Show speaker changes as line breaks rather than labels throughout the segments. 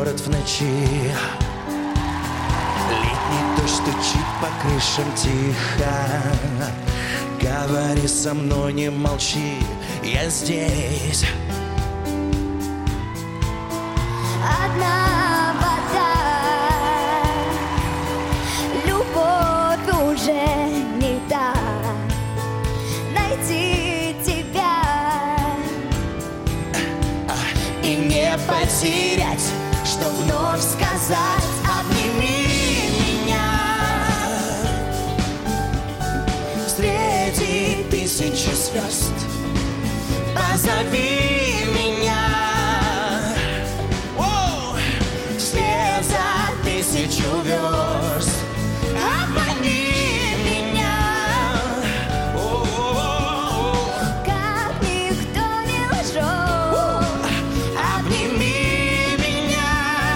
город в ночи. Летний дождь стучит по крышам тихо. Говори со мной, не молчи, я здесь.
Одна вода, любовь уже не та. Найти тебя и не потерять, что вновь сказать: обними меня.
Среди тысячи звезд позови меня. Вслед за тысячу верст обмани меня.
Как никто не лжет,
Обними меня.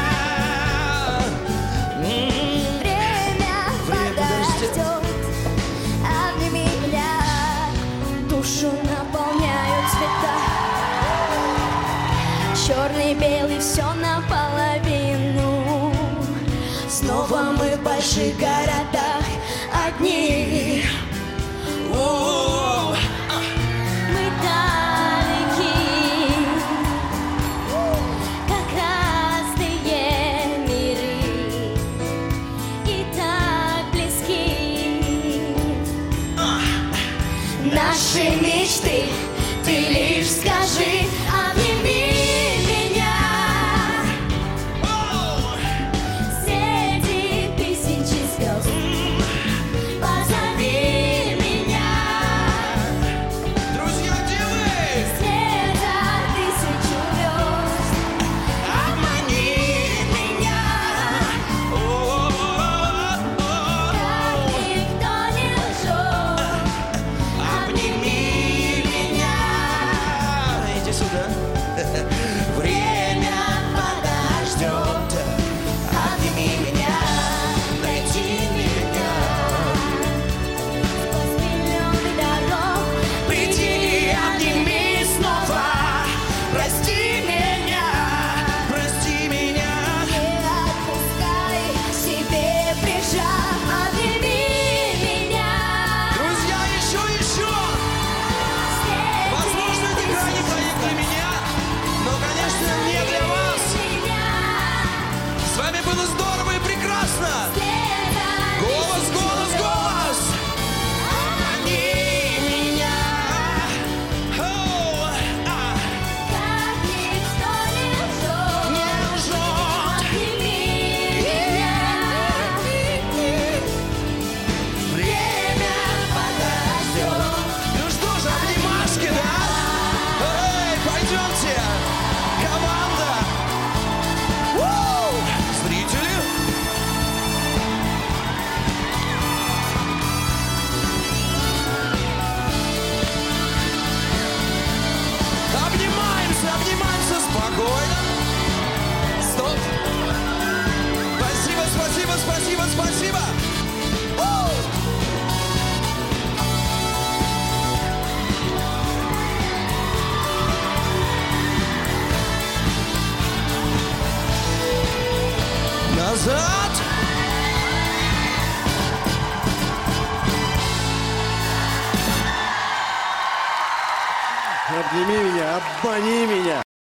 время подождет. Обними меня. Душу наполняют цвета. Черный, белый, все наполовину. Снова мы в больших городах одни. Мы далеки, как разные миры, и так близки. Наши мечты, ты лишь скажи: обними меня. Среди тысячи звезд позови меня.
Друзья, где вы?
Вслед за тысячу верст
Обмани меня.
как никто не лжет.
Обними меня. Иди сюда. Время подождет. Обними меня. Найди меня.
Сквозь миллионы дорог
Приди и обними снова. Прости меня. Прости меня.
не отпускай, себе прижав. Обними меня.
Друзья, еще. Возможно, это крайний проект для меня, но, конечно, не для вас. С вами было здорово и прекрасно. Голос. Обмани меня.
Как никто не лжет.
Не лжет.
Обними меня.
Время подождет. Ну что же, обнимашки, да? Эй, пойдемте. Команда. Зрители. Обнимаемся спокойно. Стоп. Спасибо. Назад.
Обними меня, обмани меня.